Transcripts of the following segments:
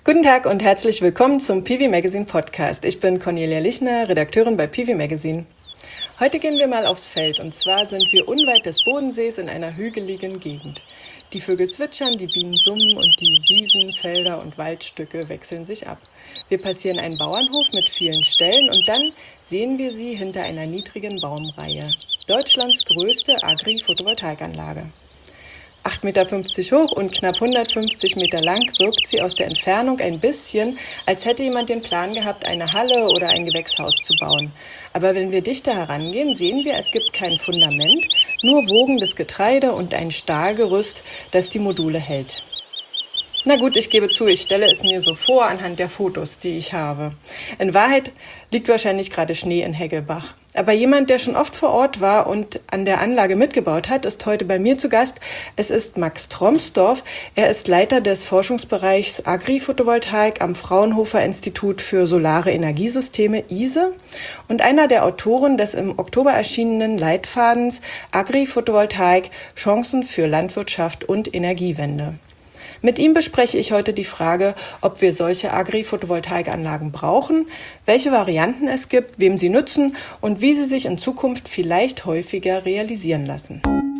Guten Tag und herzlich willkommen zum PV Magazine Podcast. Ich bin Cornelia Lichner, Redakteurin bei PV Magazine. Heute gehen wir mal aufs Feld und zwar sind wir unweit des Bodensees in einer hügeligen Gegend. Die Vögel zwitschern, die Bienen summen und die Wiesen, Felder und Waldstücke wechseln sich ab. Wir passieren einen Bauernhof mit vielen Ställen und dann sehen wir sie hinter einer niedrigen Baumreihe. Deutschlands größte Agri-Photovoltaikanlage. 8,50 Meter hoch und knapp 150 Meter lang wirkt sie aus der Entfernung ein bisschen, als hätte jemand den Plan gehabt, eine Halle oder ein Gewächshaus zu bauen. Aber wenn wir dichter herangehen, sehen wir, es gibt kein Fundament, nur wogendes Getreide und ein Stahlgerüst, das die Module hält. Na gut, ich gebe zu, ich stelle es mir so vor anhand der Fotos, die ich habe. In Wahrheit liegt wahrscheinlich gerade Schnee in Heggelbach. Aber jemand, der schon oft vor Ort war und an der Anlage mitgebaut hat, ist heute bei mir zu Gast. Es ist Max Tromsdorf. Er ist Leiter des Forschungsbereichs Agri-Photovoltaik am Fraunhofer Institut für Solare Energiesysteme ISE und einer der Autoren des im Oktober erschienenen Leitfadens Agri-Photovoltaik – Chancen für Landwirtschaft und Energiewende. Mit ihm bespreche ich heute die Frage, ob wir solche Agri-Photovoltaikanlagen brauchen, welche Varianten es gibt, wem sie nützen und wie sie sich in Zukunft vielleicht häufiger realisieren lassen.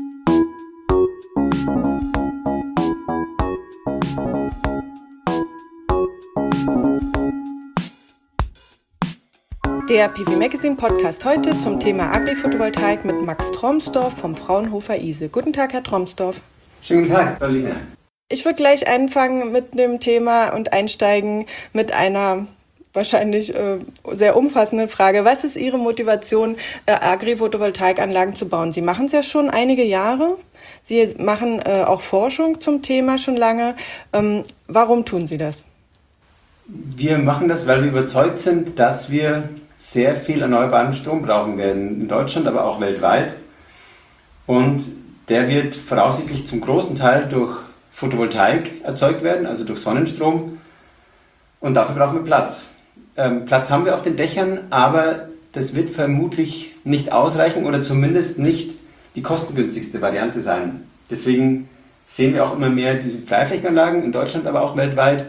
Der PV Magazine Podcast heute zum Thema Agri-Photovoltaik mit Max Tromsdorf vom Fraunhofer ISE. Guten Tag, Herr Tromsdorf. Schönen guten Tag, Frau Lichner. Ich würde gleich anfangen mit dem Thema und einsteigen mit einer wahrscheinlich sehr umfassenden Frage. Was ist Ihre Motivation, Agri-Photovoltaikanlagen zu bauen? Sie machen es ja schon einige Jahre. Sie machen auch Forschung zum Thema schon lange. Warum tun Sie das? Wir machen das, weil wir überzeugt sind, dass wir sehr viel erneuerbaren Strom brauchen werden. In Deutschland, aber auch weltweit. Und der wird voraussichtlich zum großen Teil durch Photovoltaik erzeugt werden, also durch Sonnenstrom. Und dafür brauchen wir Platz. Platz haben wir auf den Dächern, aber das wird vermutlich nicht ausreichen oder zumindest nicht die kostengünstigste Variante sein. Deswegen sehen wir auch immer mehr diese Freiflächenanlagen in Deutschland, aber auch weltweit,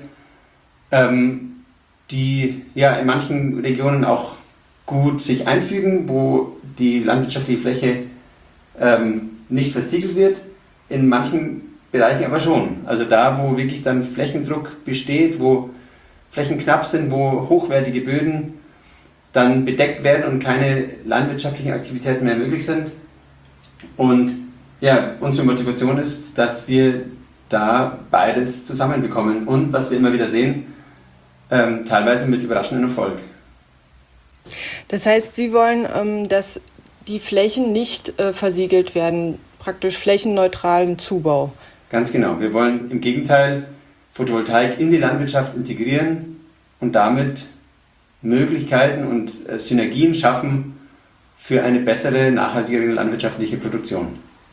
die ja in manchen Regionen auch gut sich einfügen, wo die landwirtschaftliche Fläche nicht versiegelt wird, in manchen Bereichen aber schon. Also da, wo wirklich dann Flächendruck besteht, wo Flächen knapp sind, wo hochwertige Böden dann bedeckt werden und keine landwirtschaftlichen Aktivitäten mehr möglich sind. Und ja, unsere Motivation ist, dass wir da beides zusammenbekommen und was wir immer wieder sehen, teilweise mit überraschendem Erfolg. Das heißt, Sie wollen, dass die Flächen nicht versiegelt werden, praktisch flächenneutralen Zubau. Ganz genau. Wir wollen im Gegenteil Photovoltaik in die Landwirtschaft integrieren und damit Möglichkeiten und Synergien schaffen für eine bessere, nachhaltigere landwirtschaftliche Produktion.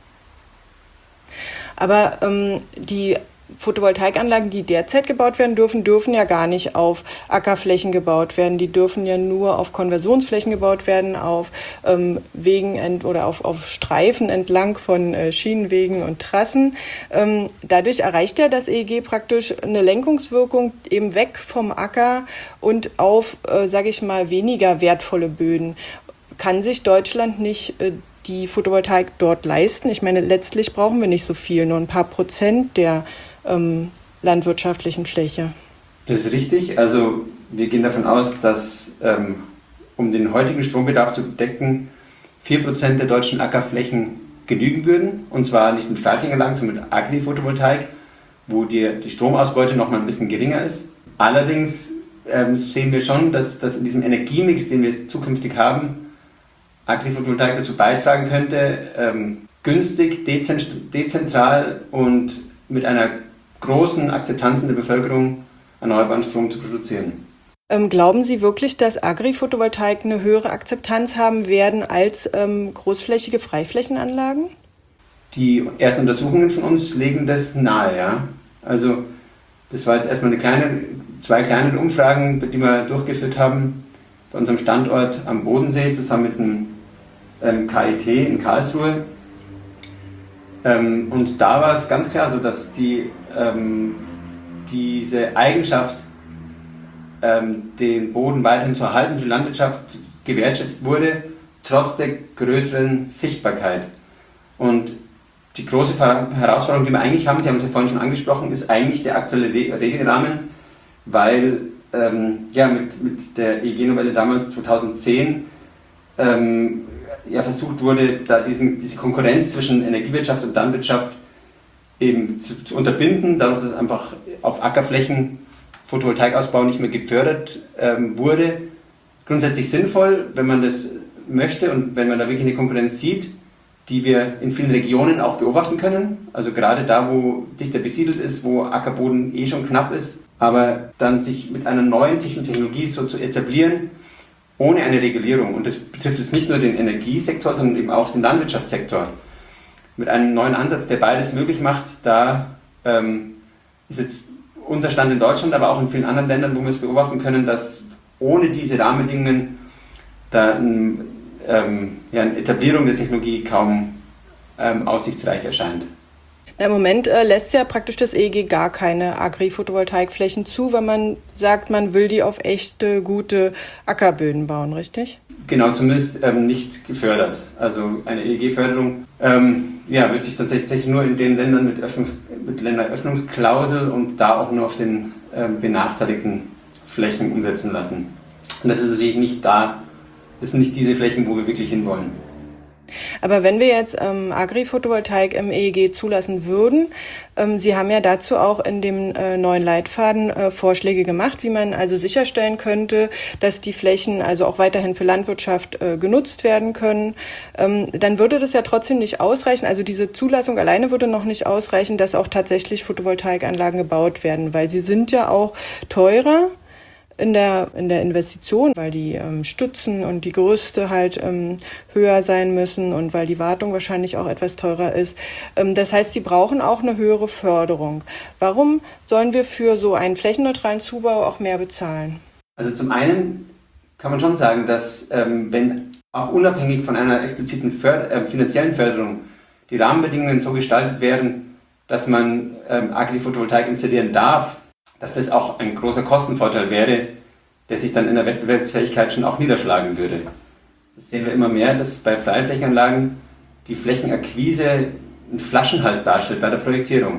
Aber die Photovoltaikanlagen, die derzeit gebaut werden dürfen ja gar nicht auf Ackerflächen gebaut werden. Die dürfen ja nur auf Konversionsflächen gebaut werden, auf Wegen oder auf Streifen entlang von Schienenwegen und Trassen. Dadurch erreicht ja das EEG praktisch eine Lenkungswirkung eben weg vom Acker und auf, sage ich mal, weniger wertvolle Böden. Kann sich Deutschland nicht die Photovoltaik dort leisten? Ich meine, letztlich brauchen wir nicht so viel, nur ein paar Prozent der landwirtschaftlichen Fläche. Das ist richtig. Also wir gehen davon aus, dass um den heutigen Strombedarf zu decken, 4% der deutschen Ackerflächen genügen würden. Und zwar nicht mit Freiflächenanlagen, sondern mit Agri-Photovoltaik, wo die Stromausbeute noch mal ein bisschen geringer ist. Allerdings sehen wir schon, dass in diesem Energiemix, den wir zukünftig haben, Agri-Photovoltaik dazu beitragen könnte, günstig, dezentral und mit einer großen Akzeptanz in der Bevölkerung erneuerbaren Strom zu produzieren. Glauben Sie wirklich, dass Agri-Photovoltaik eine höhere Akzeptanz haben werden als großflächige Freiflächenanlagen? Die ersten Untersuchungen von uns legen das nahe, ja. Also das war jetzt erstmal zwei kleine Umfragen, die wir durchgeführt haben bei unserem Standort am Bodensee zusammen mit dem KIT in Karlsruhe. Und da war es ganz klar so, dass diese Eigenschaft den Boden weiterhin zu erhalten für die Landwirtschaft gewertschätzt wurde, trotz der größeren Sichtbarkeit. Und die große Herausforderung, die wir eigentlich haben, Sie haben es ja vorhin schon angesprochen, ist eigentlich der aktuelle Regelrahmen, weil mit der EEG-Novelle damals 2010 versucht wurde, da diese Konkurrenz zwischen Energiewirtschaft und Landwirtschaft eben zu unterbinden, dadurch, dass einfach auf Ackerflächen Photovoltaikausbau nicht mehr gefördert wurde. Grundsätzlich sinnvoll, wenn man das möchte und wenn man da wirklich eine Konkurrenz sieht, die wir in vielen Regionen auch beobachten können. Also gerade da, wo dichter besiedelt ist, wo Ackerboden schon knapp ist, aber dann sich mit einer neuen Technologie so zu etablieren, ohne eine Regulierung. Und das betrifft jetzt nicht nur den Energiesektor, sondern eben auch den Landwirtschaftssektor. Mit einem neuen Ansatz, der beides möglich macht, da ist jetzt unser Stand in Deutschland, aber auch in vielen anderen Ländern, wo wir es beobachten können, dass ohne diese Rahmenbedingungen da eine Etablierung der Technologie kaum aussichtsreich erscheint. Im Moment lässt ja praktisch das EEG gar keine Agri-Photovoltaikflächen zu, wenn man sagt, man will die auf echte, gute Ackerböden bauen, richtig? Genau, zumindest nicht gefördert. Also eine EEG-Förderung wird sich tatsächlich nur in den Ländern mit Länderöffnungsklausel und da auch nur auf den benachteiligten Flächen umsetzen lassen. Und das ist natürlich nicht da, das sind nicht diese Flächen, wo wir wirklich hinwollen. Aber wenn wir jetzt Agri-Photovoltaik im EEG zulassen würden, Sie haben ja dazu auch in dem neuen Leitfaden Vorschläge gemacht, wie man also sicherstellen könnte, dass die Flächen also auch weiterhin für Landwirtschaft genutzt werden können. Dann würde das ja trotzdem nicht ausreichen, also diese Zulassung alleine würde noch nicht ausreichen, dass auch tatsächlich Photovoltaikanlagen gebaut werden, weil sie sind ja auch teurer in der Investition, weil die Stützen und die Gerüste halt höher sein müssen und weil die Wartung wahrscheinlich auch etwas teurer ist. Das heißt, sie brauchen auch eine höhere Förderung. Warum sollen wir für so einen flächenneutralen Zubau auch mehr bezahlen? Also zum einen kann man schon sagen, dass wenn auch unabhängig von einer expliziten finanziellen Förderung die Rahmenbedingungen so gestaltet werden, dass man Agri-Photovoltaik installieren darf, dass das auch ein großer Kostenvorteil wäre, der sich dann in der Wettbewerbsfähigkeit schon auch niederschlagen würde. Das sehen wir immer mehr, dass bei Freiflächenanlagen die Flächenakquise einen Flaschenhals darstellt bei der Projektierung.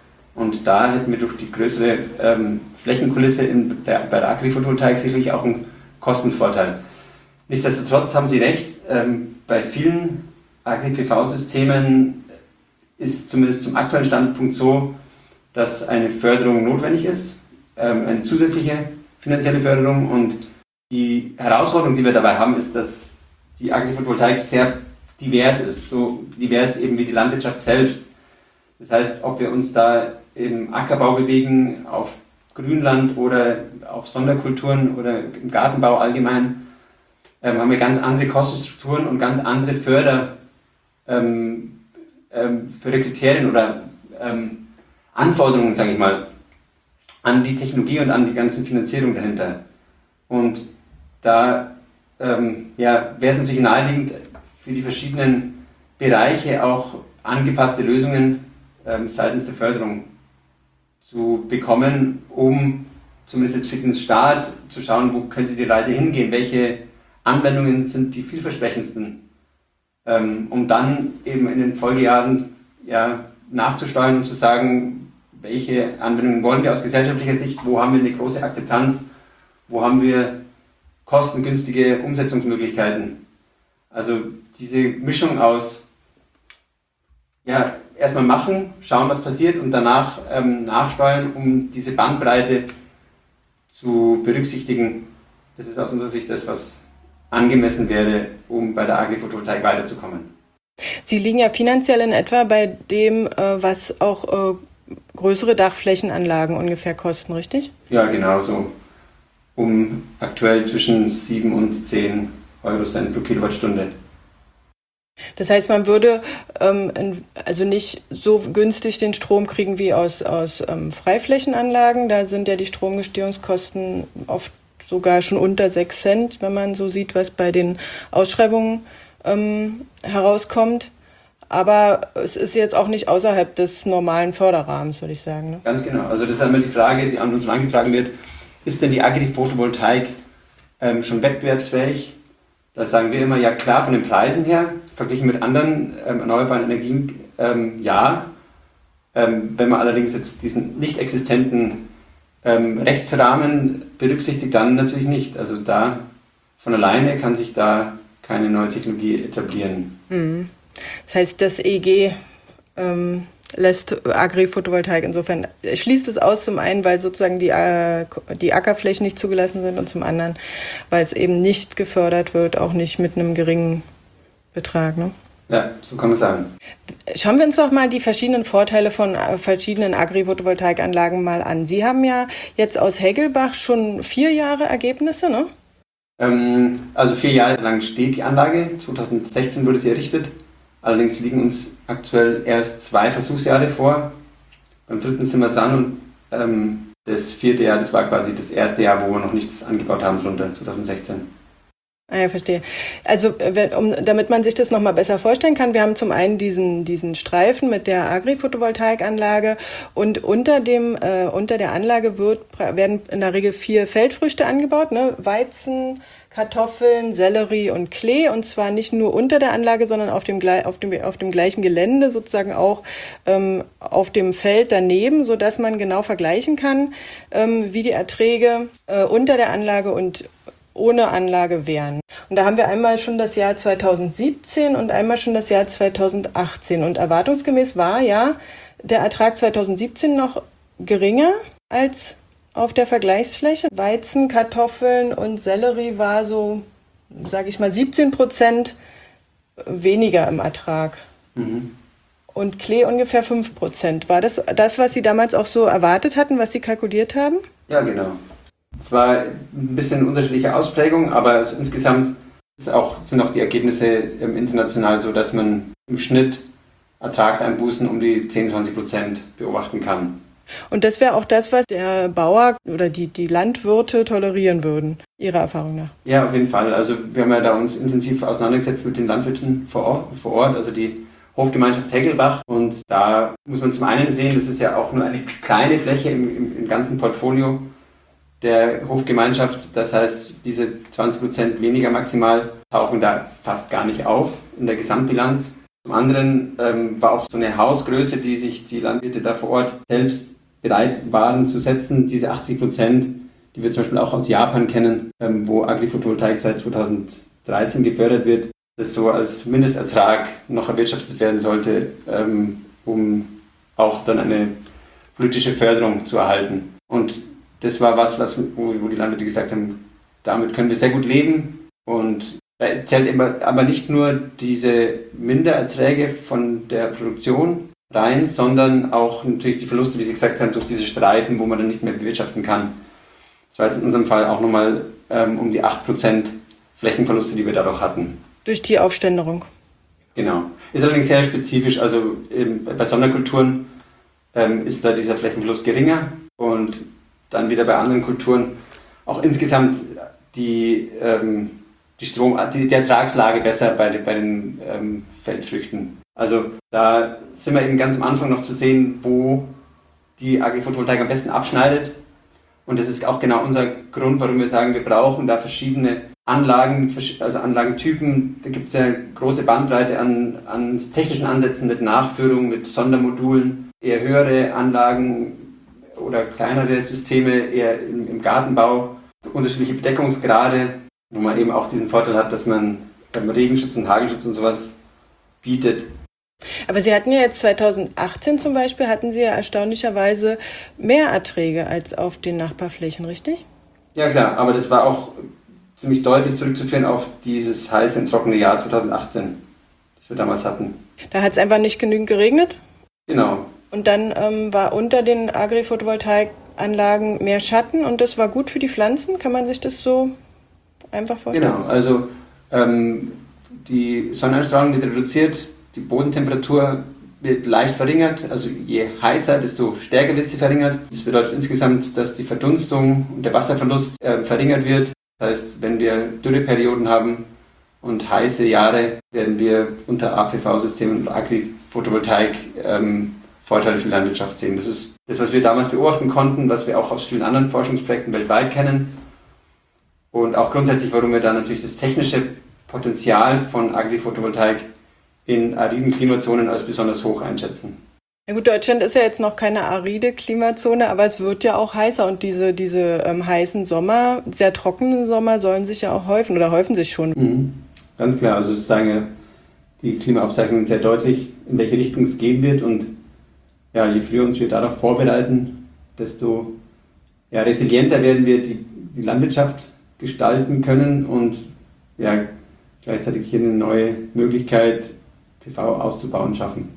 Und da hätten wir durch die größere Flächenkulisse bei der Agri-Photovoltaik sicherlich auch einen Kostenvorteil. Nichtsdestotrotz haben Sie recht, bei vielen Agri-PV-Systemen ist zumindest zum aktuellen Standpunkt so, dass eine Förderung notwendig ist, eine zusätzliche finanzielle Förderung. Und die Herausforderung, die wir dabei haben, ist, dass die Agri-Photovoltaik sehr divers ist, so divers eben wie die Landwirtschaft selbst. Das heißt, ob wir uns da im Ackerbau bewegen, auf Grünland oder auf Sonderkulturen oder im Gartenbau allgemein, haben wir ganz andere Kostenstrukturen und ganz andere Förderkriterien oder Anforderungen, sage ich mal, an die Technologie und an die ganze Finanzierung dahinter. Und da wäre es natürlich naheliegend, für die verschiedenen Bereiche auch angepasste Lösungen seitens der Förderung zu bekommen, um zumindest jetzt für den Staat zu schauen, wo könnte die Reise hingehen, welche Anwendungen sind die vielversprechendsten, um dann eben in den Folgejahren nachzusteuern und zu sagen, welche Anwendungen wollen wir aus gesellschaftlicher Sicht, wo haben wir eine große Akzeptanz, wo haben wir kostengünstige Umsetzungsmöglichkeiten. Also diese Mischung aus erstmal machen, schauen, was passiert und danach nachsteuern, um diese Bandbreite zu berücksichtigen. Das ist aus unserer Sicht das, was angemessen wäre, um bei der Agri-Photovoltaik weiterzukommen. Sie liegen ja finanziell in etwa bei dem, was auch größere Dachflächenanlagen ungefähr kosten, richtig? Ja, genau so. Aktuell zwischen 7 und 10 Eurocent pro Kilowattstunde. Das heißt, man würde also nicht so günstig den Strom kriegen wie aus Freiflächenanlagen. Da sind ja die Stromgestehungskosten oft sogar schon unter 6 Cent, wenn man so sieht, was bei den Ausschreibungen herauskommt. Aber es ist jetzt auch nicht außerhalb des normalen Förderrahmens, würde ich sagen. Ne? Ganz genau. Also das ist einmal die Frage, die an uns herangetragen wird. ist denn die Agri-Photovoltaik schon wettbewerbsfähig? Da sagen wir immer, ja klar, von den Preisen her, verglichen mit anderen erneuerbaren Energien, ja. Wenn man allerdings jetzt diesen nicht existenten Rechtsrahmen berücksichtigt, dann natürlich nicht. Also da von alleine kann sich da keine neue Technologie etablieren. Das heißt, das EEG lässt Agri-Photovoltaik insofern, schließt es aus, zum einen, weil sozusagen die Ackerflächen nicht zugelassen sind und zum anderen, weil es eben nicht gefördert wird, auch nicht mit einem geringen Betrag. Ne? Ja, so kann man sagen. Schauen wir uns doch mal die verschiedenen Vorteile von verschiedenen Agri-Photovoltaikanlagen mal an. Sie haben ja jetzt aus Heggelbach schon 4 Jahre Ergebnisse, ne? Also 4 Jahre lang steht die Anlage. 2016 wurde sie errichtet. Allerdings liegen uns aktuell erst 2 Versuchsjahre vor. Beim 3. sind wir dran und das 4. Jahr, das war quasi das erste Jahr, wo wir noch nichts angebaut haben, drunter, 2016. Ah ja, verstehe. Also damit man sich das nochmal besser vorstellen kann, wir haben zum einen diesen Streifen mit der Agri-Photovoltaikanlage und unter der Anlage werden in der Regel 4 Feldfrüchte angebaut, ne? Weizen, Kartoffeln, Sellerie und Klee, und zwar nicht nur unter der Anlage, sondern auf dem gleichen Gelände, sozusagen auch auf dem Feld daneben, sodass man genau vergleichen kann, wie die Erträge unter der Anlage und ohne Anlage wären. Und da haben wir einmal schon das Jahr 2017 und einmal schon das Jahr 2018. Und erwartungsgemäß war ja der Ertrag 2017 noch geringer als auf der Vergleichsfläche. Weizen, Kartoffeln und Sellerie war so, sage ich mal, 17% weniger im Ertrag. Und Klee ungefähr 5%. War das, was Sie damals auch so erwartet hatten, was Sie kalkuliert haben? Ja, genau. Es war ein bisschen unterschiedliche Ausprägung, aber insgesamt sind auch die Ergebnisse international so, dass man im Schnitt Ertragseinbußen um die 10-20% beobachten kann. Und das wäre auch das, was der Bauer oder die Landwirte tolerieren würden, Ihrer Erfahrung nach? Ja, auf jeden Fall. Also wir haben ja da uns intensiv auseinandergesetzt mit den Landwirten vor Ort, also die Hofgemeinschaft Heggelbach. Und da muss man zum einen sehen, das ist ja auch nur eine kleine Fläche im ganzen Portfolio der Hofgemeinschaft. Das heißt, diese 20% weniger maximal tauchen da fast gar nicht auf in der Gesamtbilanz. Zum anderen war auch so eine Hausgröße, die sich die Landwirte da vor Ort selbst bereit waren zu setzen, diese 80%, die wir zum Beispiel auch aus Japan kennen, wo Agri-Photovoltaik seit 2013 gefördert wird, das so als Mindestertrag noch erwirtschaftet werden sollte, um auch dann eine politische Förderung zu erhalten. Und das war wo die Landwirte gesagt haben, damit können wir sehr gut leben. Und da zählt aber nicht nur diese Mindererträge von der Produktion rein, sondern auch natürlich die Verluste, wie Sie gesagt haben, durch diese Streifen, wo man dann nicht mehr bewirtschaften kann. Das war jetzt in unserem Fall auch nochmal um die 8% Flächenverluste, die wir dadurch hatten. Durch die Aufständerung. Genau. Ist allerdings sehr spezifisch. Also bei Sonderkulturen ist da dieser Flächenverlust geringer und dann wieder bei anderen Kulturen auch insgesamt die Ertragslage besser bei den Feldfrüchten. Also da sind wir eben ganz am Anfang noch zu sehen, wo die Agri-Photovoltaik am besten abschneidet. Und das ist auch genau unser Grund, warum wir sagen, wir brauchen da verschiedene Anlagen, also Anlagentypen. Da gibt es ja eine große Bandbreite an technischen Ansätzen mit Nachführung, mit Sondermodulen, eher höhere Anlagen oder kleinere Systeme, eher im Gartenbau, unterschiedliche Bedeckungsgrade, wo man eben auch diesen Vorteil hat, dass man Regenschutz und Hagelschutz und sowas bietet. Aber Sie hatten ja jetzt 2018 zum Beispiel, hatten Sie ja erstaunlicherweise mehr Erträge als auf den Nachbarflächen, richtig? Ja klar, aber das war auch ziemlich deutlich zurückzuführen auf dieses heiße und trockene Jahr 2018, das wir damals hatten. Da hat es einfach nicht genügend geregnet? Genau. Und dann war unter den Agri-Photovoltaikanlagen mehr Schatten und das war gut für die Pflanzen? Kann man sich das so einfach vorstellen? Genau, also die Sonneneinstrahlung wird reduziert, die Bodentemperatur wird leicht verringert, also je heißer, desto stärker wird sie verringert. Das bedeutet insgesamt, dass die Verdunstung und der Wasserverlust verringert wird. Das heißt, wenn wir Dürreperioden haben und heiße Jahre, werden wir unter APV-Systemen und Agri-Photovoltaik Vorteile für die Landwirtschaft sehen. Das ist das, was wir damals beobachten konnten, was wir auch aus vielen anderen Forschungsprojekten weltweit kennen. Und auch grundsätzlich, warum wir da natürlich das technische Potenzial von Agri-Photovoltaik in ariden Klimazonen als besonders hoch einschätzen. Ja gut, Deutschland ist ja jetzt noch keine aride Klimazone, aber es wird ja auch heißer und diese heißen Sommer, sehr trockenen Sommer sollen sich ja auch häufen oder häufen sich schon. Ganz klar, also sozusagen ja, die Klimaaufzeichnungen sehr deutlich, in welche Richtung es gehen wird und ja, je früher uns wir darauf vorbereiten, desto ja, resilienter werden wir die Landwirtschaft gestalten können und ja, gleichzeitig hier eine neue Möglichkeit, PV auszubauen, schaffen.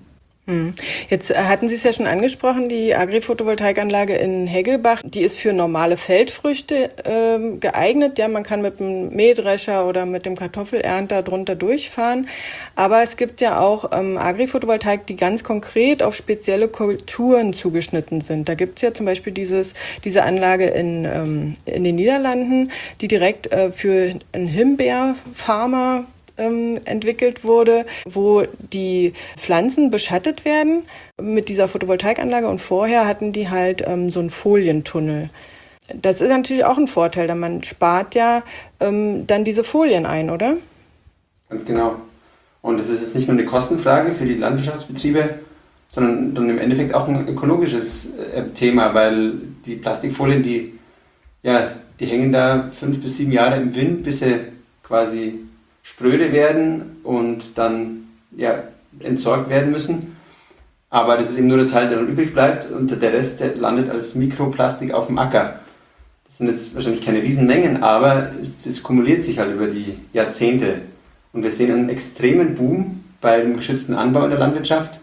Jetzt hatten Sie es ja schon angesprochen, die Agri-Photovoltaikanlage in Heggelbach, die ist für normale Feldfrüchte geeignet. Ja, man kann mit dem Mähdrescher oder mit dem Kartoffelernter drunter durchfahren. Aber es gibt ja auch Agri-Photovoltaik, die ganz konkret auf spezielle Kulturen zugeschnitten sind. Da gibt es ja zum Beispiel diese Anlage in den Niederlanden, die direkt für einen Himbeerfarmer entwickelt wurde, wo die Pflanzen beschattet werden mit dieser Photovoltaikanlage und vorher hatten die halt so einen Folientunnel. Das ist natürlich auch ein Vorteil, denn man spart ja dann diese Folien ein, oder? Ganz genau. Und es ist jetzt nicht nur eine Kostenfrage für die Landwirtschaftsbetriebe, sondern dann im Endeffekt auch ein ökologisches Thema, weil die Plastikfolien, die hängen da 5 bis 7 Jahre im Wind, bis sie quasi spröde werden und dann entsorgt werden müssen. Aber das ist eben nur der Teil, der dann übrig bleibt und der Rest, der landet als Mikroplastik auf dem Acker. Das sind jetzt wahrscheinlich keine Riesenmengen, aber es kumuliert sich halt über die Jahrzehnte. Und wir sehen einen extremen Boom beim geschützten Anbau in der Landwirtschaft.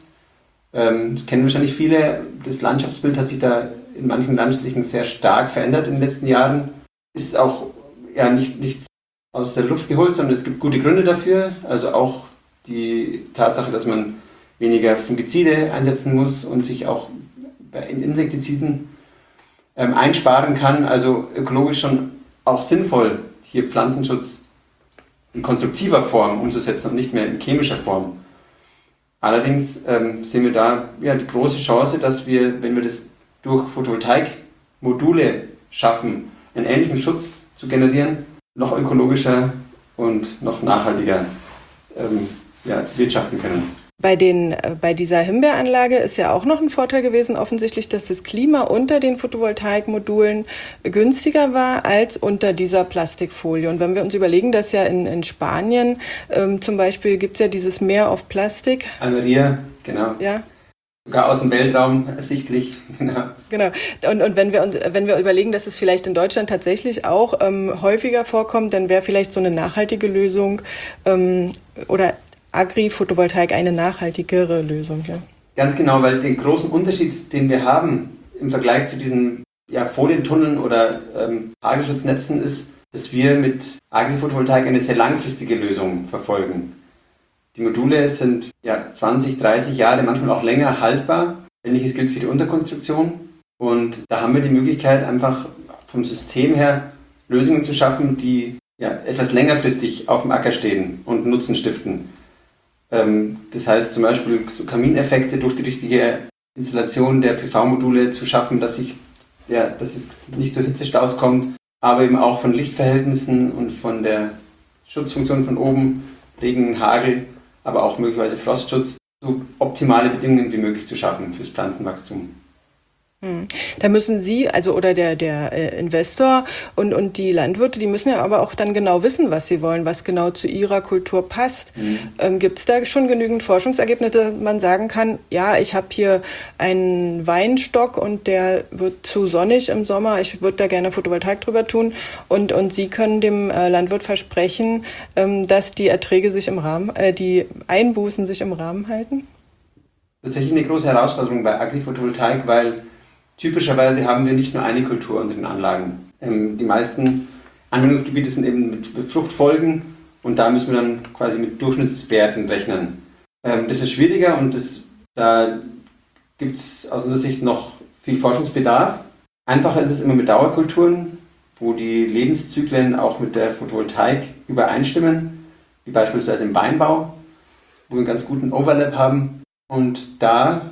Das kennen wahrscheinlich viele. Das Landschaftsbild hat sich da in manchen Landstrichen sehr stark verändert in den letzten Jahren. Ist auch nicht aus der Luft geholt, sondern es gibt gute Gründe dafür. Also auch die Tatsache, dass man weniger Fungizide einsetzen muss und sich auch bei Insektiziden einsparen kann. Also ökologisch schon auch sinnvoll, hier Pflanzenschutz in konstruktiver Form umzusetzen und nicht mehr in chemischer Form. Allerdings sehen wir da die große Chance, dass wir, wenn wir das durch Photovoltaikmodule schaffen, einen ähnlichen Schutz zu generieren, noch ökologischer und noch nachhaltiger wirtschaften können. Bei dieser Himbeeranlage ist ja auch noch ein Vorteil gewesen, offensichtlich, dass das Klima unter den Photovoltaikmodulen günstiger war als unter dieser Plastikfolie. Und wenn wir uns überlegen, dass ja in Spanien zum Beispiel gibt es ja dieses Meer auf Plastik. Almeria, genau. Ja. Sogar aus dem Weltraum ersichtlich. Genau. Und wenn wir überlegen, dass es vielleicht in Deutschland tatsächlich auch häufiger vorkommt, dann wäre vielleicht so eine nachhaltige Lösung oder Agri-Photovoltaik eine nachhaltigere Lösung. Ja. Ganz genau, weil den großen Unterschied, den wir haben im Vergleich zu diesen Folientunneln oder Hagelschutznatzen ist, dass wir mit Agri-Photovoltaik eine sehr langfristige Lösung verfolgen. Die Module sind 20, 30 Jahre, manchmal auch länger haltbar. Ähnliches gilt für die Unterkonstruktion. Und da haben wir die Möglichkeit, einfach vom System her Lösungen zu schaffen, die etwas längerfristig auf dem Acker stehen und Nutzen stiften. Das heißt zum Beispiel so Kamineffekte durch die richtige Installation der PV-Module zu schaffen, dass es nicht zu Hitzestaus kommt, aber eben auch von Lichtverhältnissen und von der Schutzfunktion von oben, Regen, Hagel, aber auch möglicherweise Frostschutz, so optimale Bedingungen wie möglich zu schaffen fürs Pflanzenwachstum. Da müssen Sie, oder der Investor und die Landwirte, die müssen ja aber auch dann genau wissen, was sie wollen, was genau zu ihrer Kultur passt. Gibt es da schon genügend Forschungsergebnisse, dass man sagen kann, ich habe hier einen Weinstock und der wird zu sonnig im Sommer, ich würde da gerne Photovoltaik drüber tun und Sie können dem Landwirt versprechen, dass die Erträge sich die Einbußen sich im Rahmen halten? Tatsächlich eine große Herausforderung bei Agri-Photovoltaik, weil typischerweise haben wir nicht nur eine Kultur unter den Anlagen. Die meisten Anwendungsgebiete sind eben mit Fruchtfolgen und da müssen wir dann quasi mit Durchschnittswerten rechnen. Das ist schwieriger und da gibt es aus unserer Sicht noch viel Forschungsbedarf. Einfacher ist es immer mit Dauerkulturen, wo die Lebenszyklen auch mit der Photovoltaik übereinstimmen, wie beispielsweise im Weinbau, wo wir einen ganz guten Overlap haben. Und da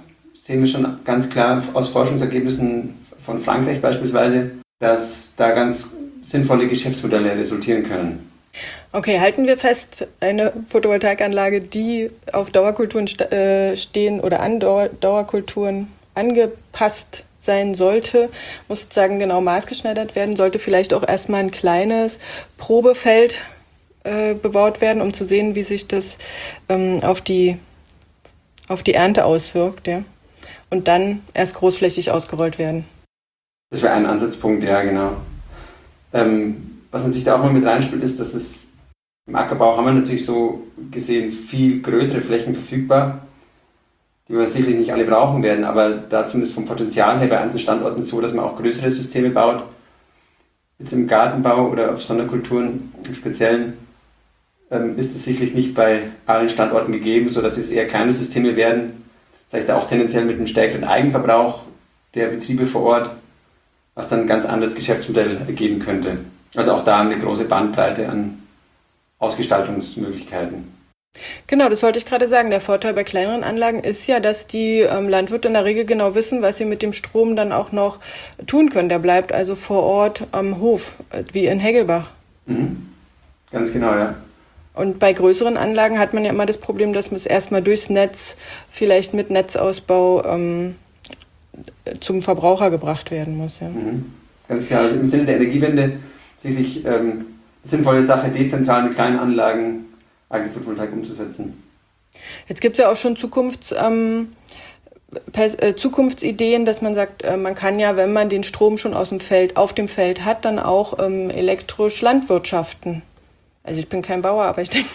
sehen wir schon ganz klar aus Forschungsergebnissen von Frankreich beispielsweise, dass da ganz sinnvolle Geschäftsmodelle resultieren können. Okay, halten wir fest, eine Photovoltaikanlage, die auf Dauerkulturen stehen oder an Dauerkulturen angepasst sein sollte, muss sozusagen genau maßgeschneidert werden, sollte vielleicht auch erstmal ein kleines Probefeld bebaut werden, um zu sehen, wie sich das auf die Ernte auswirkt, ja? Und dann erst großflächig ausgerollt werden. Das wäre ein Ansatzpunkt, ja, genau. Was natürlich da auch mal mit reinspielt, ist, dass es im Ackerbau haben wir natürlich so gesehen viel größere Flächen verfügbar, die wir sicherlich nicht alle brauchen werden, aber da zumindest vom Potenzial her bei einzelnen Standorten so, dass man auch größere Systeme baut. Jetzt im Gartenbau oder auf Sonderkulturen im Speziellen ist es sicherlich nicht bei allen Standorten gegeben, sodass es eher kleine Systeme werden, vielleicht auch tendenziell mit einem stärkeren Eigenverbrauch der Betriebe vor Ort, was dann ein ganz anderes Geschäftsmodell ergeben könnte. Also auch da eine große Bandbreite an Ausgestaltungsmöglichkeiten. Genau, das wollte ich gerade sagen. Der Vorteil bei kleineren Anlagen ist ja, dass die Landwirte in der Regel genau wissen, was sie mit dem Strom dann auch noch tun können. Der bleibt also vor Ort am Hof, wie in Hegelbach. Mhm. Ganz genau, ja. Und bei größeren Anlagen hat man ja immer das Problem, dass man es erstmal durchs Netz, vielleicht mit Netzausbau, zum Verbraucher gebracht werden muss. Ja. Mhm. Ganz klar, also im Sinne der Energiewende sicherlich eine sinnvolle Sache, dezentral mit kleinen Anlagen Agri-Photovoltaik umzusetzen. Jetzt gibt es ja auch schon Zukunftsideen, dass man sagt, man kann ja, wenn man den Strom schon auf dem Feld hat, dann auch elektrisch landwirtschaften. Also ich bin kein Bauer, aber ich denke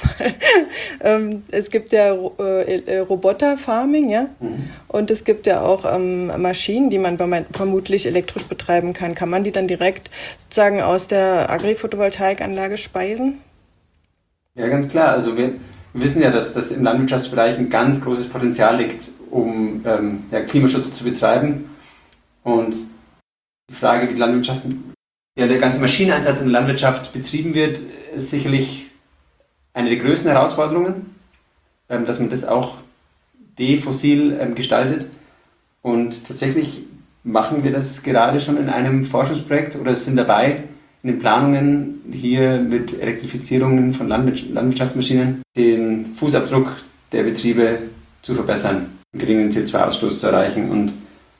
mal, es gibt ja Roboter-Farming, ja, und es gibt ja auch Maschinen, die man vermutlich elektrisch betreiben kann. Kann man die dann direkt sozusagen aus der Agri-Photovoltaikanlage speisen? Ja, ganz klar. Also wir wissen ja, dass das im Landwirtschaftsbereich ein ganz großes Potenzial liegt, um Klimaschutz zu betreiben. Und die Frage, wie die Landwirtschaft, der ganze Maschineneinsatz in der Landwirtschaft betrieben wird, ist sicherlich eine der größten Herausforderungen, dass man das auch defossil gestaltet. Und tatsächlich machen wir das gerade schon in einem Forschungsprojekt oder sind dabei, in den Planungen hier mit Elektrifizierungen von Landwirtschaftsmaschinen den Fußabdruck der Betriebe zu verbessern, einen geringen CO2-Ausstoß zu erreichen. Und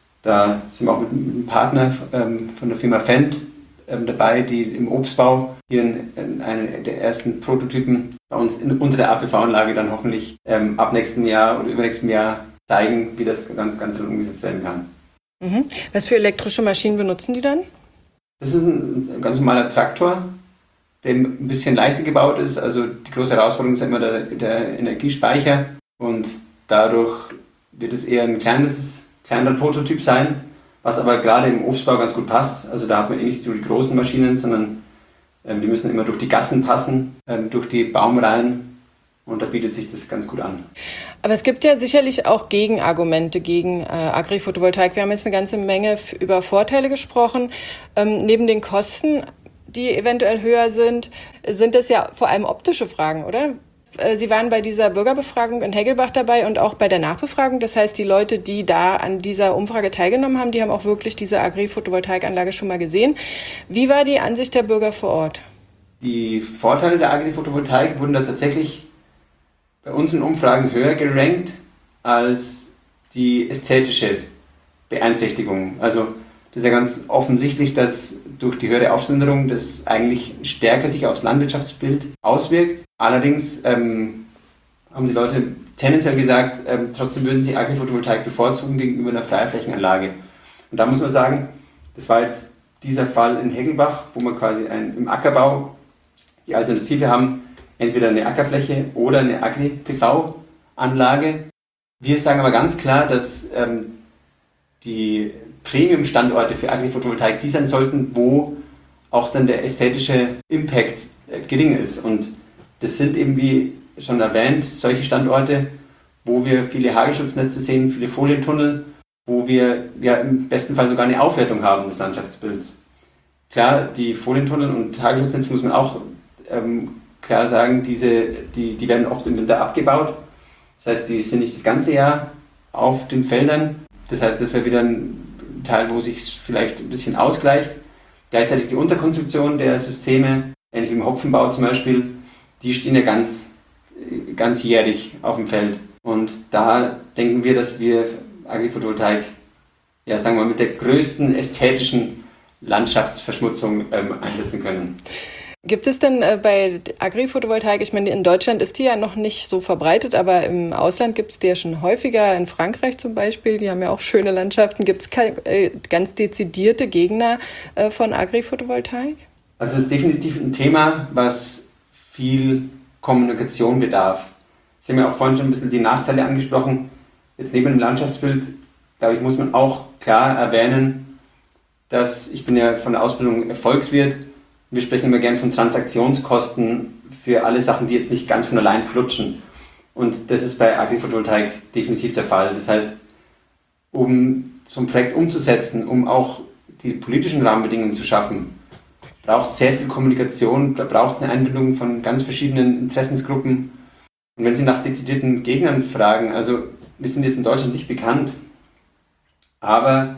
da sind wir auch mit einem Partner von der Firma Fendt dabei, die im Obstbau hier einen der ersten Prototypen bei uns unter der APV-Anlage dann hoffentlich ab nächstem Jahr oder übernächstem Jahr zeigen, wie das Ganze umgesetzt werden kann. Mhm. Was für elektrische Maschinen benutzen die dann? Das ist ein ganz normaler Traktor, der ein bisschen leichter gebaut ist. Also die große Herausforderung ist ja immer der Energiespeicher und dadurch wird es eher ein kleiner Prototyp sein, was aber gerade im Obstbau ganz gut passt. Also da hat man nicht so die großen Maschinen, sondern die müssen immer durch die Gassen passen, durch die Baumreihen und da bietet sich das ganz gut an. Aber es gibt ja sicherlich auch Gegenargumente gegen Agri-Photovoltaik. Wir haben jetzt eine ganze Menge über Vorteile gesprochen. Neben den Kosten, die eventuell höher sind es ja vor allem optische Fragen, oder? Sie waren bei dieser Bürgerbefragung in Hegelbach dabei und auch bei der Nachbefragung. Das heißt, die Leute, die da an dieser Umfrage teilgenommen haben, die haben auch wirklich diese Agri-Photovoltaikanlage schon mal gesehen. Wie war die Ansicht der Bürger vor Ort? Die Vorteile der Agri-Photovoltaik wurden da tatsächlich bei unseren Umfragen höher gerankt als die ästhetische Beeinträchtigung. Also das ist ja ganz offensichtlich, dass durch die höhere Aufsplitterung das eigentlich stärker sich aufs Landwirtschaftsbild auswirkt. Allerdings haben die Leute tendenziell gesagt, trotzdem würden sie Agri-Photovoltaik bevorzugen gegenüber einer Freiflächenanlage. Und da muss man sagen, das war jetzt dieser Fall in Hegelbach, wo man quasi im Ackerbau die Alternative haben, entweder eine Ackerfläche oder eine Agri-PV-Anlage. Wir sagen aber ganz klar, dass die Premium-Standorte für Agri-Photovoltaik die sein sollten, wo auch dann der ästhetische Impact gering ist. Und das sind eben, wie schon erwähnt, solche Standorte, wo wir viele Hagelschutznetze sehen, viele Folientunnel, wo wir ja im besten Fall sogar eine Aufwertung haben des Landschaftsbilds. Klar, die Folientunnel und Hagelschutznetze muss man auch klar sagen, die werden oft im Winter abgebaut. Das heißt, die sind nicht das ganze Jahr auf den Feldern. Das heißt, das wäre wieder ein Teil, wo sich vielleicht ein bisschen ausgleicht. Gleichzeitig die Unterkonstruktion der Systeme, ähnlich wie im Hopfenbau zum Beispiel, die stehen ja ganzjährig auf dem Feld. Und da denken wir, dass wir Agri-Photovoltaik, ja, sagen wir mal, mit der größten ästhetischen Landschaftsverschmutzung einsetzen können. Gibt es denn bei Agri-Photovoltaik, ich meine, in Deutschland ist die ja noch nicht so verbreitet, aber im Ausland gibt es die ja schon häufiger, in Frankreich zum Beispiel, die haben ja auch schöne Landschaften. Gibt es ganz dezidierte Gegner von Agri-Photovoltaik? Also es ist definitiv ein Thema, was viel Kommunikation bedarf. Sie haben ja auch vorhin schon ein bisschen die Nachteile angesprochen. Jetzt neben dem Landschaftsbild, glaube ich, muss man auch klar erwähnen, dass ich bin ja von der Ausbildung Volkswirt. Wir sprechen immer gern von Transaktionskosten für alle Sachen, die jetzt nicht ganz von allein flutschen. Und das ist bei Agri-Photovoltaik definitiv der Fall. Das heißt, um so ein Projekt umzusetzen, um auch die politischen Rahmenbedingungen zu schaffen, braucht sehr viel Kommunikation, da braucht es eine Einbindung von ganz verschiedenen Interessensgruppen. Und wenn Sie nach dezidierten Gegnern fragen, also wir sind jetzt in Deutschland nicht bekannt, aber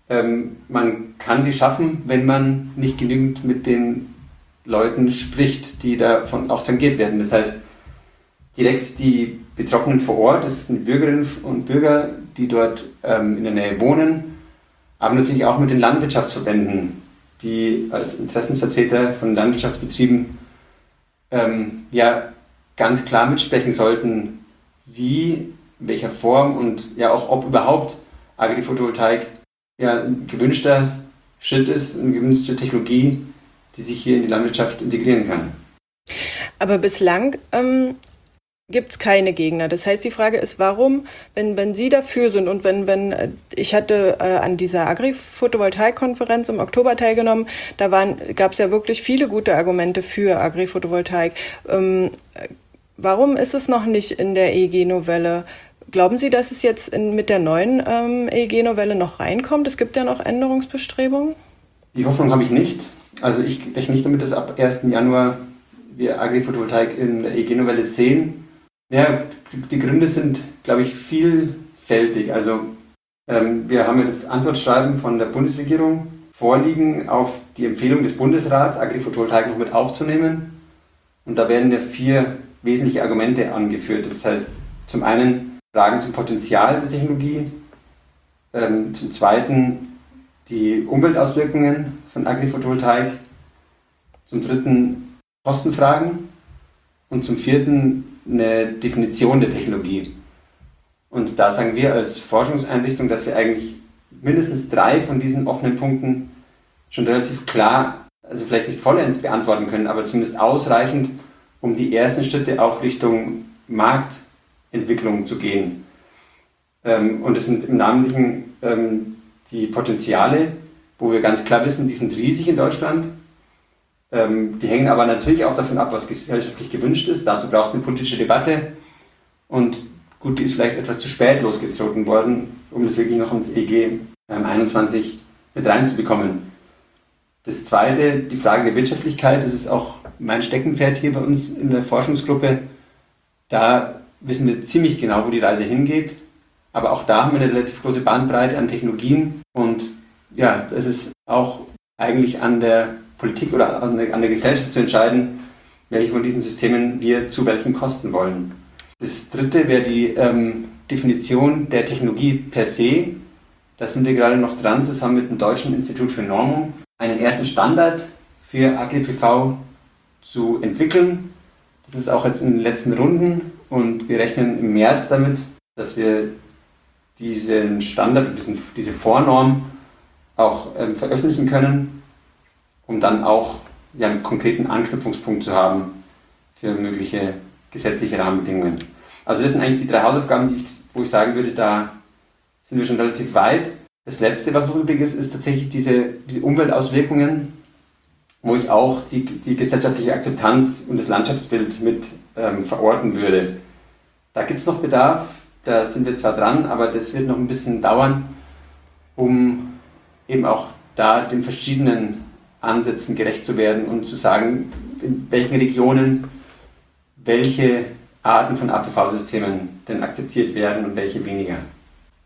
man kann die schaffen, wenn man nicht genügend mit den Leuten spricht, die davon auch tangiert werden. Das heißt, direkt die Betroffenen vor Ort, das sind die Bürgerinnen und Bürger, die dort in der Nähe wohnen, aber natürlich auch mit den Landwirtschaftsverbänden, die als Interessensvertreter von Landwirtschaftsbetrieben ja ganz klar mitsprechen sollten, wie, in welcher Form und ja auch ob überhaupt Agri-Photovoltaik ja ein gewünschter Schritt ist, eine gewünschte Technologie, die sich hier in die Landwirtschaft integrieren kann. Aber bislang gibt es keine Gegner. Das heißt, die Frage ist, warum, wenn Sie dafür sind und wenn ich hatte an dieser Agri-Photovoltaik-Konferenz im Oktober teilgenommen, da gab es ja wirklich viele gute Argumente für Agri-Photovoltaik. Warum ist es noch nicht in der EEG-Novelle? Glauben Sie, dass es jetzt mit der neuen EEG-Novelle noch reinkommt? Es gibt ja noch Änderungsbestrebungen. Die Hoffnung habe ich nicht. Also ich rechne nicht damit, dass ab 1. Januar wir Agri-Photovoltaik in der EEG-Novelle sehen. Ja, die Gründe sind, glaube ich, vielfältig. Also wir haben ja das Antwortschreiben von der Bundesregierung vorliegen, auf die Empfehlung des Bundesrats, Agri-Photovoltaik noch mit aufzunehmen. Und da werden ja 4 wesentliche Argumente angeführt. Das heißt, zum einen Fragen zum Potenzial der Technologie, zum zweiten die Umweltauswirkungen von Agri-Photovoltaik, zum dritten Kostenfragen und zum vierten eine Definition der Technologie. Und da sagen wir als Forschungseinrichtung, dass wir eigentlich mindestens 3 von diesen offenen Punkten schon relativ klar, also vielleicht nicht vollends beantworten können, aber zumindest ausreichend, um die ersten Schritte auch Richtung Marktentwicklung zu gehen. Und es sind im Namentlichen die Potenziale, wo wir ganz klar wissen, die sind riesig in Deutschland. Die hängen aber natürlich auch davon ab, was gesellschaftlich gewünscht ist. Dazu braucht es eine politische Debatte. Und gut, die ist vielleicht etwas zu spät losgetreten worden, um das wirklich noch ins EG 21 mit reinzubekommen. Das zweite, die Frage der Wirtschaftlichkeit, das ist auch mein Steckenpferd hier bei uns in der Forschungsgruppe. Da wissen wir ziemlich genau, wo die Reise hingeht. Aber auch da haben wir eine relativ große Bandbreite an Technologien. Und ja, es ist auch eigentlich an der Politik oder an der Gesellschaft zu entscheiden, welche von diesen Systemen wir zu welchen Kosten wollen. Das dritte wäre die Definition der Technologie per se. Da sind wir gerade noch dran, zusammen mit dem Deutschen Institut für Normung, einen ersten Standard für Agri-PV zu entwickeln. Das ist auch jetzt in den letzten Runden und wir rechnen im März damit, dass wir diesen Standard, diese Vornorm auch veröffentlichen können, um dann auch einen konkreten Anknüpfungspunkt zu haben für mögliche gesetzliche Rahmenbedingungen. Also das sind eigentlich die 3 Hausaufgaben, wo ich sagen würde, da sind wir schon relativ weit. Das Letzte, was noch übrig ist, ist tatsächlich diese Umweltauswirkungen, wo ich auch die gesellschaftliche Akzeptanz und das Landschaftsbild mit verorten würde. Da gibt es noch Bedarf, da sind wir zwar dran, aber das wird noch ein bisschen dauern, um eben auch da den verschiedenen Ansätzen gerecht zu werden und zu sagen, in welchen Regionen welche Arten von APV-Systemen denn akzeptiert werden und welche weniger.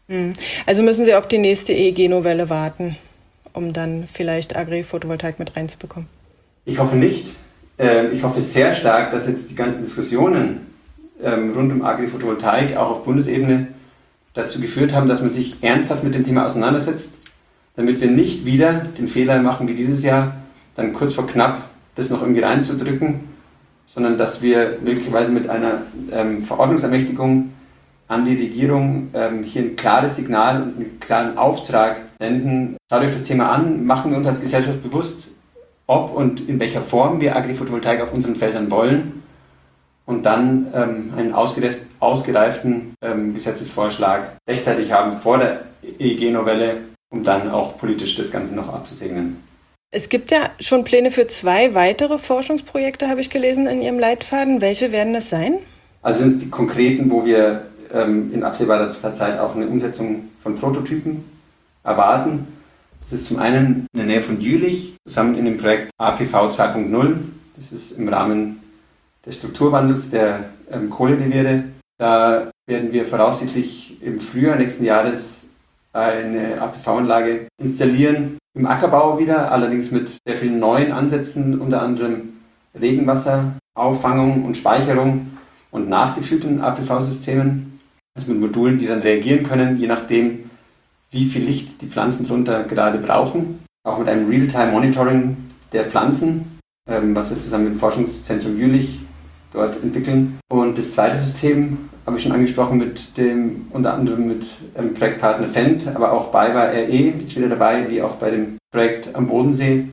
Also müssen Sie auf die nächste EEG-Novelle warten, um dann vielleicht Agri-Photovoltaik mit reinzubekommen? Ich hoffe nicht. Ich hoffe sehr stark, dass jetzt die ganzen Diskussionen rund um Agri-Photovoltaik auch auf Bundesebene dazu geführt haben, dass man sich ernsthaft mit dem Thema auseinandersetzt, damit wir nicht wieder den Fehler machen wie dieses Jahr, dann kurz vor knapp das noch irgendwie reinzudrücken, sondern dass wir möglicherweise mit einer Verordnungsermächtigung an die Regierung hier ein klares Signal und einen klaren Auftrag senden. Schaut euch das Thema an, machen wir uns als Gesellschaft bewusst, ob und in welcher Form wir Agri-Photovoltaik auf unseren Feldern wollen und dann einen ausgereiften Gesetzesvorschlag rechtzeitig haben vor der EEG-Novelle, um dann auch politisch das Ganze noch abzusegnen. Es gibt ja schon Pläne für 2 weitere Forschungsprojekte, habe ich gelesen in Ihrem Leitfaden. Welche werden das sein? Also sind die konkreten, wo wir in absehbarer Zeit auch eine Umsetzung von Prototypen erwarten. Das ist zum einen in der Nähe von Jülich, zusammen in dem Projekt APV 2.0. Das ist im Rahmen des Strukturwandels der Kohlereviere. Da werden wir voraussichtlich im Frühjahr nächsten Jahres eine APV-Anlage installieren. Im Ackerbau wieder, allerdings mit sehr vielen neuen Ansätzen, unter anderem Regenwasserauffangung und Speicherung und nachgeführten APV-Systemen. Also mit Modulen, die dann reagieren können, je nachdem, wie viel Licht die Pflanzen drunter gerade brauchen. Auch mit einem Real-Time-Monitoring der Pflanzen, was wir zusammen mit dem Forschungszentrum Jülich dort entwickeln. Und das zweite System habe ich schon angesprochen, unter anderem mit Projektpartner Fendt, aber auch BayWa RE ist wieder dabei, wie auch bei dem Projekt am Bodensee,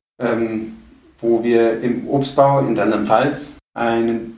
wo wir im Obstbau in Rheinland-Pfalz einen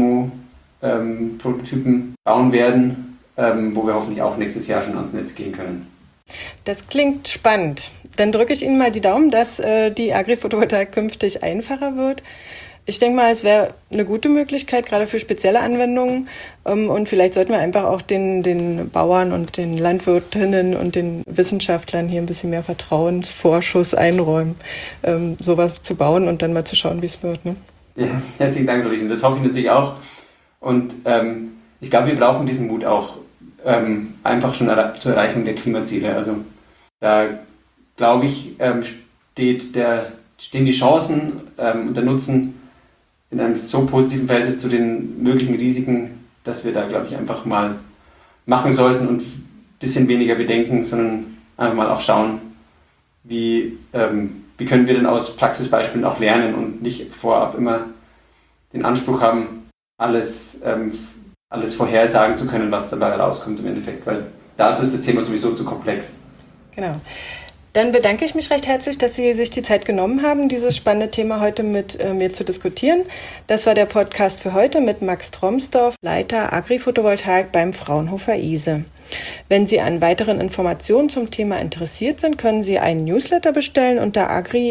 Demo-Prototypen bauen werden, wo wir hoffentlich auch nächstes Jahr schon ans Netz gehen können. Das klingt spannend. Dann drücke ich Ihnen mal die Daumen, dass die Agri-Photovoltaik künftig einfacher wird. Ich denke mal, es wäre eine gute Möglichkeit, gerade für spezielle Anwendungen. Und vielleicht sollten wir einfach auch den Bauern und den Landwirtinnen und den Wissenschaftlern hier ein bisschen mehr Vertrauensvorschuss einräumen, sowas zu bauen und dann mal zu schauen, wie es wird. Ne? Ja, herzlichen Dank, Ulrich. Das hoffe ich natürlich auch. Und ich glaube, wir brauchen diesen Mut auch einfach schon zur Erreichung der Klimaziele. Also da, glaube ich, stehen die Chancen und der Nutzen in einem so positiven Verhältnis zu den möglichen Risiken, dass wir da, glaube ich, einfach mal machen sollten und ein bisschen weniger bedenken, sondern einfach mal auch schauen, wie können wir denn aus Praxisbeispielen auch lernen und nicht vorab immer den Anspruch haben, alles vorhersagen zu können, was dabei rauskommt im Endeffekt, weil dazu ist das Thema sowieso zu komplex. Genau. Dann bedanke ich mich recht herzlich, dass Sie sich die Zeit genommen haben, dieses spannende Thema heute mit mir zu diskutieren. Das war der Podcast für heute mit Max Tromsdorf, Leiter Agri-Photovoltaik beim Fraunhofer ISE. Wenn Sie an weiteren Informationen zum Thema interessiert sind, können Sie einen Newsletter bestellen unter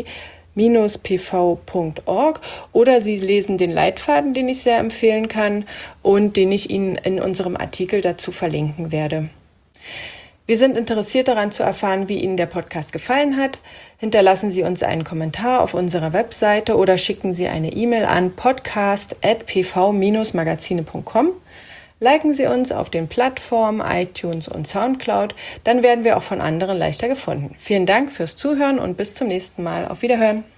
agri-pv.org oder Sie lesen den Leitfaden, den ich sehr empfehlen kann und den ich Ihnen in unserem Artikel dazu verlinken werde. Wir sind interessiert daran zu erfahren, wie Ihnen der Podcast gefallen hat. Hinterlassen Sie uns einen Kommentar auf unserer Webseite oder schicken Sie eine E-Mail an podcast@pv-magazine.com. Liken Sie uns auf den Plattformen iTunes und Soundcloud, dann werden wir auch von anderen leichter gefunden. Vielen Dank fürs Zuhören und bis zum nächsten Mal. Auf Wiederhören.